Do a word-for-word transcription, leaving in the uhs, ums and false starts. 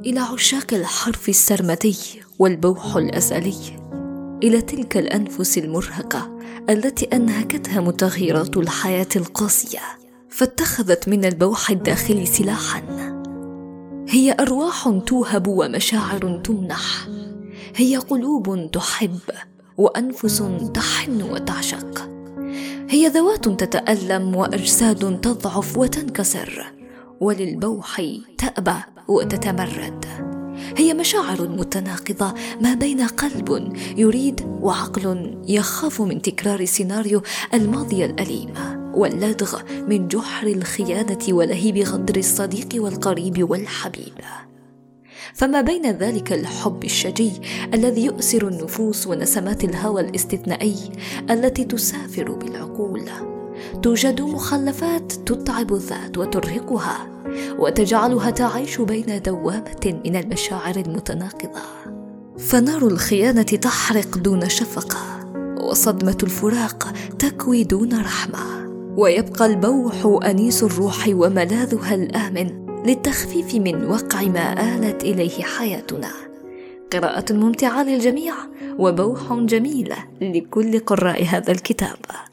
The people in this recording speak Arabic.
إلى عشاق الحرف السرمدي والبوح الأزلي، إلى تلك الأنفس المرهقة التي أنهكتها متغيرات الحياة القاسية، فاتخذت من البوح الداخلي سلاحاً. هي أرواح توهب ومشاعر تمنح، هي قلوب تحب وأنفس تحن وتعشق، هي ذوات تتألم وأجساد تضعف وتنكسر، وللبوح تأبى وتتمرد. هي مشاعر متناقضة ما بين قلب يريد وعقل يخاف من تكرار سيناريو الماضي الأليم، واللدغ من جحر الخيانة ولهيب غدر الصديق والقريب والحبيب. فما بين ذلك الحب الشجي الذي يؤسر النفوس ونسمات الهوى الاستثنائي التي تسافر بالعقول، توجد مخلفات تتعب الذات وترهقها وتجعلها تعيش بين دوامة من المشاعر المتناقضة. فنار الخيانة تحرق دون شفقة، وصدمة الفراق تكوي دون رحمة، ويبقى البوح أنيس الروح وملاذها الآمن للتخفيف من وقع ما آلت إليه حياتنا. قراءة ممتعة للجميع وبوح جميلة لكل قراء هذا الكتاب.